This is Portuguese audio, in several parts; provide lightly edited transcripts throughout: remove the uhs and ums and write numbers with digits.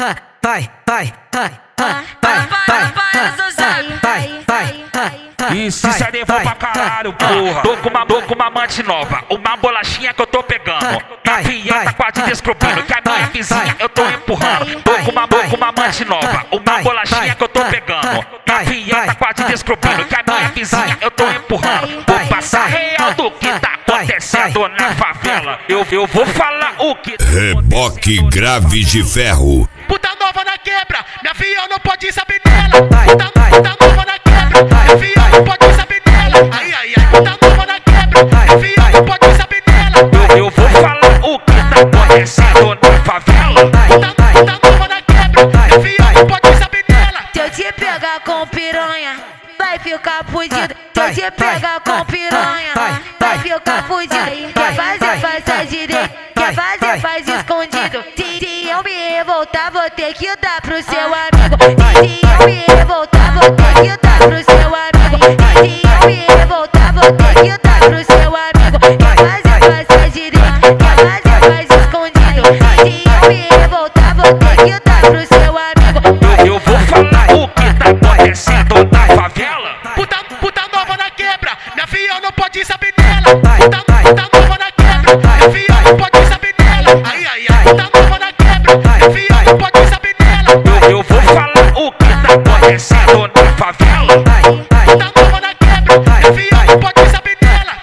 E se levou pra caralho, porra. Tô com uma amante nova, uma bolachinha que eu tô pegando. Minha filha tá quase descobrindo que a minha vizinha eu tô empurrando. Tô com uma amante nova, uma bolachinha que eu tô pegando. Minha filha tá quase descobrindo que a minha vizinha eu tô empurrando. Vou passar real do que tá acontecendo na favela. Eu vou falar o que... Reboque Graves de Ferro. Puta nova na quebra, minha filha não pode saber dela. Puta nova na quebra, minha filha não pode saber dela. Ai, puta nova na quebra, minha filha não pode saber dela. Eu vou falar o que tá acontecendo na favela. Puta nova na quebra, minha filha não pode saber dela. Se eu te pegar com piranha, vai ficar fudido. Se eu te pegar com piranha, vai ficar fudido. Quer fazer, faz a direita. Quer fazer, faz escondido. Se eu me revoltar, vou ter que dar pro seu amigo. Se eu me revoltar, vou ter que dar pro seu amigo. Se eu me revoltar, vou ter que dar pro seu amigo. Quer fazer, faz a direita. Quer fazer, faz escondido. Se eu me revoltar, vou ter que dar pro seu amigo. Eu vou falar o que tá acontecendo na favela. Puta nova na quebra, minha filha não pode saber dela. Puta nova na quebra, minha filha não pode saber dela. Ai, puta nova na quebra, minha filha não pode saber dela. Eu vou falar o que tá acontecendo na favela. Puta nova na quebra, minha filha não pode saber dela.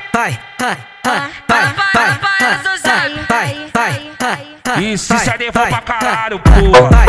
E se levou pra caralho, porra.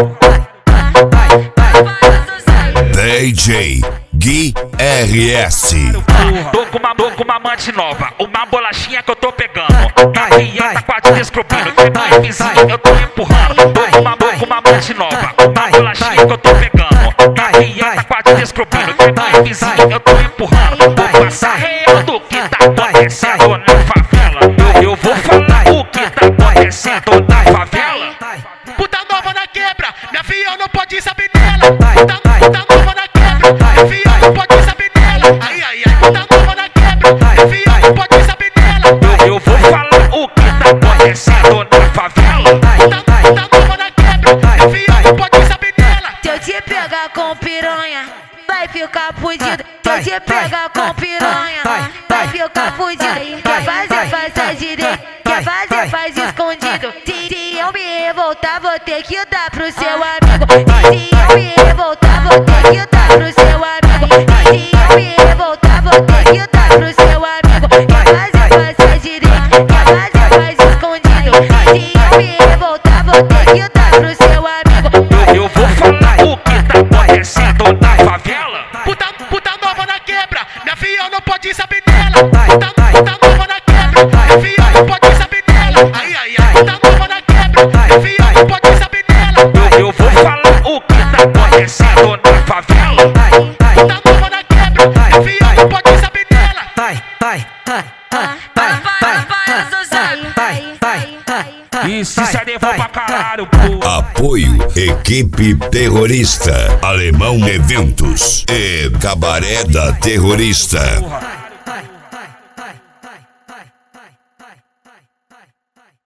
DJ Gui RS. Tô com uma amante nova, uma bolachinha que eu tô pegando. Minha filha tá quase descobrindo que a minha vizinha eu tô empurrando. Tô com uma amante nova, uma bolachinha que eu tô pegando. Minha filha tá quase descobrindo que a minha vizinha eu tô empurrando. Vou passar real do que tá acontecendo na favela. Eu vou falar o que tá acontecendo na favela. Puta nova na quebra, minha filha não pode saber dela. Puta nova na quebra, minha filha não pode saber dela. Ai, puta nova na quebra, minha filha não pode saber dela. Eu vou falar o que tá acontecendo na favela. Puta nova na quebra, minha filha não pode saber dela. Se eu te pegar com piranha, vai ficar fudido. Se eu te pegar com piranha, vai ficar fudido. Quer fazer, faz a direita. Quer fazer, faz escondido. Se eu me revoltar, vou ter que dar pro seu amigo. Se eu me revoltar, vou ter que dar pro seu amigo. Se eu me revoltar, vou ter que dar pro seu amigo. Quer fazer, faz a direita. Quer fazer, faz escondido. Se eu me revoltar, vou ter que dar pro seu amigo. Eu vou falar o que tá acontecendo na favela. Puta nova na quebra, minha filha não pode saber dela. Puta nova na quebra, minha filha não pode saber dela. Ai, puta nova na quebra, minha filha não pode saber dela. Eu vou falar o que tá acontecendo na favela. Puta nova na quebra, minha filha não pode saber dela. E se levou pra caralho, porra. Apoio Equipe Terrorista, Alemão Eventos e Cabaré da Terrorista.